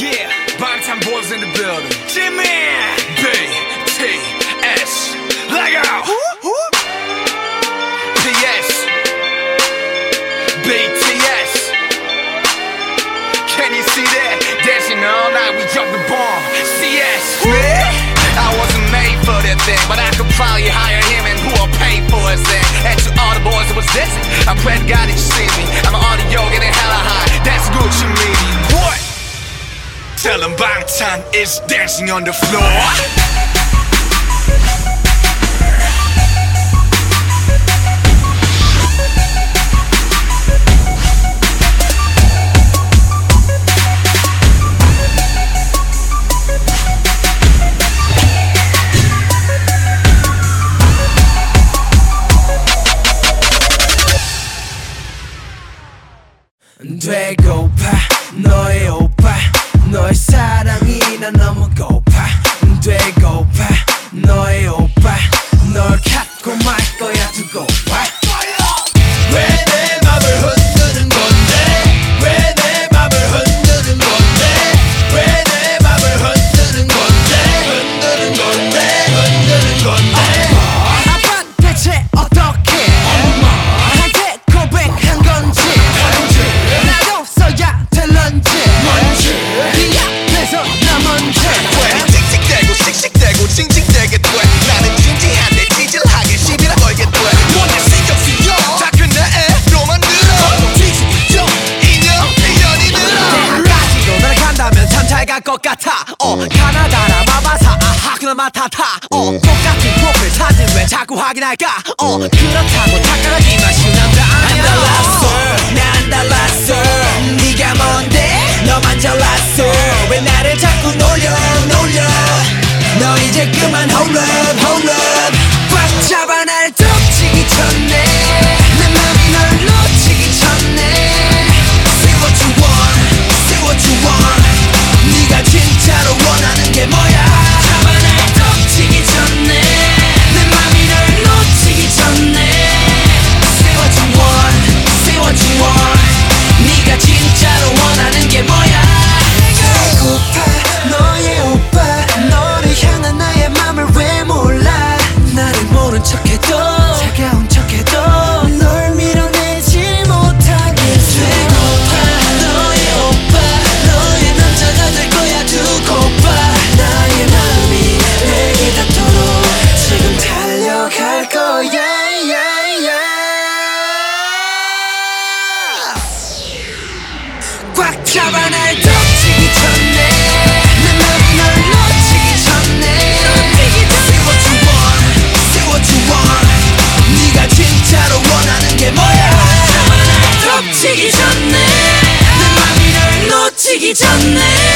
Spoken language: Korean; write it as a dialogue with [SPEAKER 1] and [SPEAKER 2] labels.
[SPEAKER 1] Yeah, Bangtan boys in the building. Jimmy, BTS, Lego, PS, BTS. Can you see that? Dancing all night, we dropped the bomb. CS, man, I wasn't made for that thing, but I could probably hire him and who'll pay for his thing. And to all the boys that was dancing, I pray to God that you see me. I'm on the yoga getting hella high. That's Gucci meaning. What? Tell them Bangtan is dancing on the floor.
[SPEAKER 2] 되고파 너의 오빠 너의 사랑이 난 너무 고파 되고파 너의 오빠 널 갖고 말 거야 두고 봐 왜 내 맘을 흔드는 건데 왜 내 맘을 흔드는 건데 왜 내 맘을 흔드는 건데 흔드는 건데 흔드는 건데 아빠 대체 어떻게 나한테 고백한 건지 나도 써야 될런지 네 앞에서 나 먼저
[SPEAKER 1] 틱틱대고 씩씩대고 징징대게 돼 나는 진지한데 찌질하게 시비나 걸게 돼 뭔데 신경 쓰여 다 그네로 만들어 뒤집죠 인연이 늘어
[SPEAKER 2] 대학까지도 너를 간다면 참 잘 갈 것 같아 가나다라 마바사 아하 그나마 타타 똑같은 프로필 사진 왜 자꾸 확인할까 그렇다고 착각하지마 쉬운 남자 아니야 난 달랐어 네가 뭔데 너만 잘났어 왜 나를 자꾸 놀려 너 이제 그만 hold up 꽉 잡아 날 덮치기 전에 내 맘이 널 놓치기 전에 Say what you want 네가 진짜로 원하는 게 뭐야 잡아 날 덮치기 전에 내 맘이 널 놓치기 전에 Say what you want 네가 진짜로 원하는 게 뭐야 배고파 너의 오빠 너를 향한 나의 맘을 왜 몰라 나를 모른 척해도 차가운 척해도 널 밀어내지 못하겠어 배고파 너의 오빠 너의 남자가 될 거야 두고 봐 나의 맘이 내게 닿도록 지금 달려갈 거야 꽉 잡아 날 덮치기 전에 내 맘이 널 놓치기 전에 Say what you want 네가 진짜로 원하는 게 뭐야 잡아 날 덮치기 전에 내 맘이 널 놓치기 전에